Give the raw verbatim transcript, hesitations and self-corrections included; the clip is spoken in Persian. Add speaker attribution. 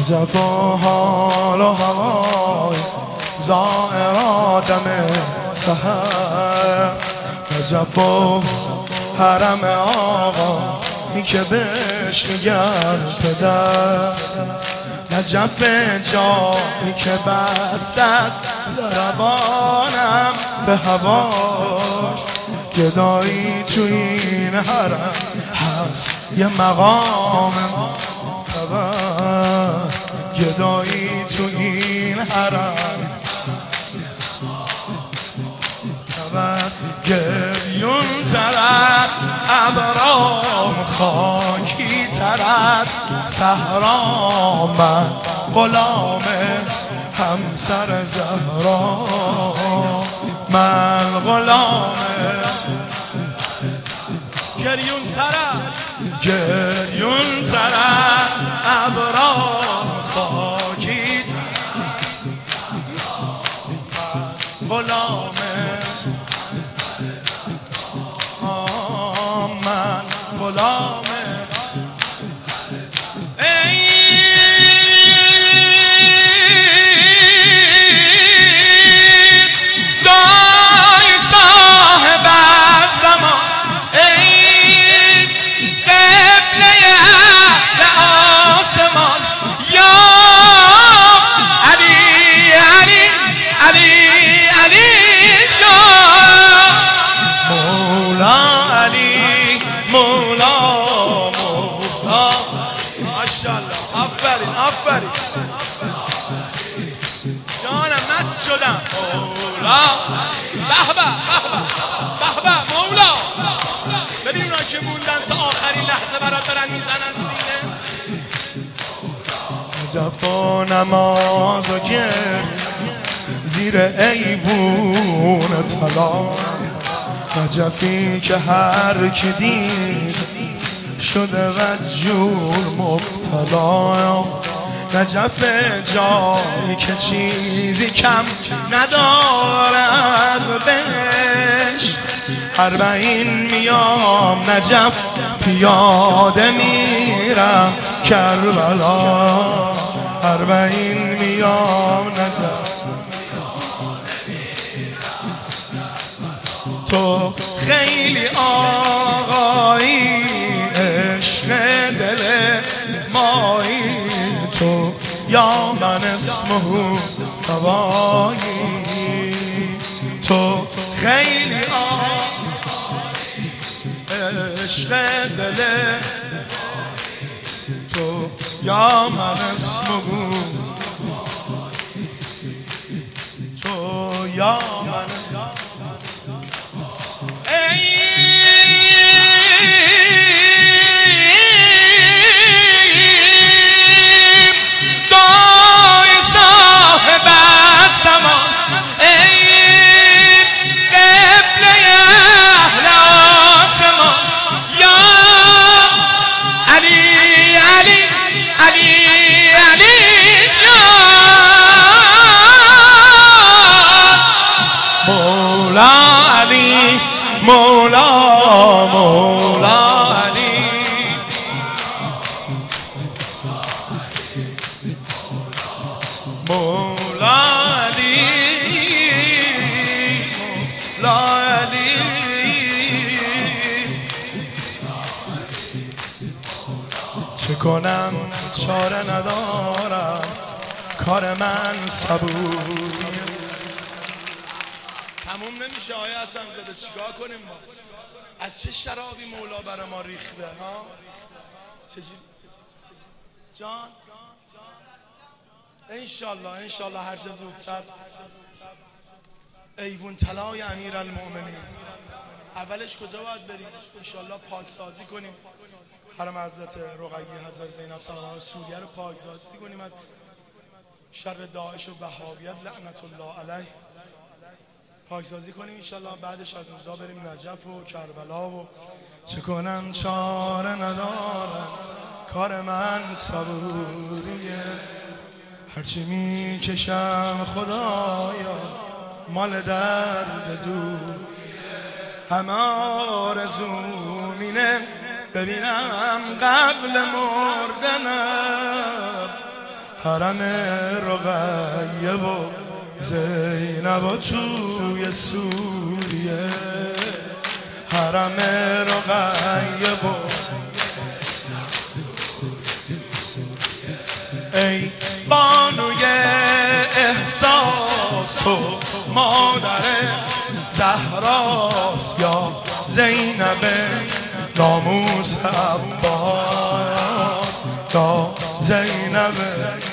Speaker 1: عجب و حال و هوای زائر آدم سحر، عجب و حرم آقا این که بهش میگن پدر، نجف جایی که بست است ضربانم به هواش، گدایی تو این حرم هست یه مقام معتبر، گدایی تو این حرم گریون تر از ابرام، خاکی تر از صحرا، من غلام همسر زهرا، من غلام گریون تر از گریون تر از ابرام، خاکی غلام من غلام ای دای صاحب الزمان، ای قبله اهل آسمان، یا علی علی علی علی جان، مولا علی مولا مولا. ماشاءالله، آفرین آفرین جانم، مست شدم. مولا به به به به مولا. ببین اونا که موندن تا آخرین لحظه برات دارن میزنن سینه. عجب و نماز و گریه زیر ایوون طلا، نجفی که هر کی دید شده و جور مبتلا، نجف جایی که چیزی کم نداره از بهشت، اربعین میام نجف پیاده میرم کربلا، اربعین میام نجف. تو خیلی آقایی عشق دل مایی، تو یا من اسمه هوایی، تو خیلی آقایی عشق دل، تو یا من اسمه، تو یا من دای صاحب الزمان، ای قبله اهل آسمان، یا علی علی علی علی جان، مولا علی مولا مولا علی، مولا علی مولا علی. چه کنم چاره ندارم، کار من صبوریه. تموم نمیشه آیا حسن زاده، چیکار کنیم ما؟ از چه شرابی مولا برای ما ریخته ها؟ چجوری؟ جان؟ انشالله انشالله هر چه زودتر ایوون طلای امیرالمؤمنین. اولش کجا باید بریم؟ انشالله پاکسازی کنیم حرم حضرت رقیه حضرت زینب سلام الله سوریه رو پاکسازی کنیم از شر داعش و وهابیت لعنت الله علیه، پاکسازی کنیم انشالله. بعدش از اونجا بریم نجف و کربلا و چه کنم چاره ندارم، کار من صبوریه. هرچی میکشم خدایا مال درد دور، همه آرزوم اینه ببینم قبل مردنم حرم رقیه و زینب توی سوریه، حرم رقیه و ای بانوی احساس تو مادر زهراست یا زینب ناموس عباس یا زینب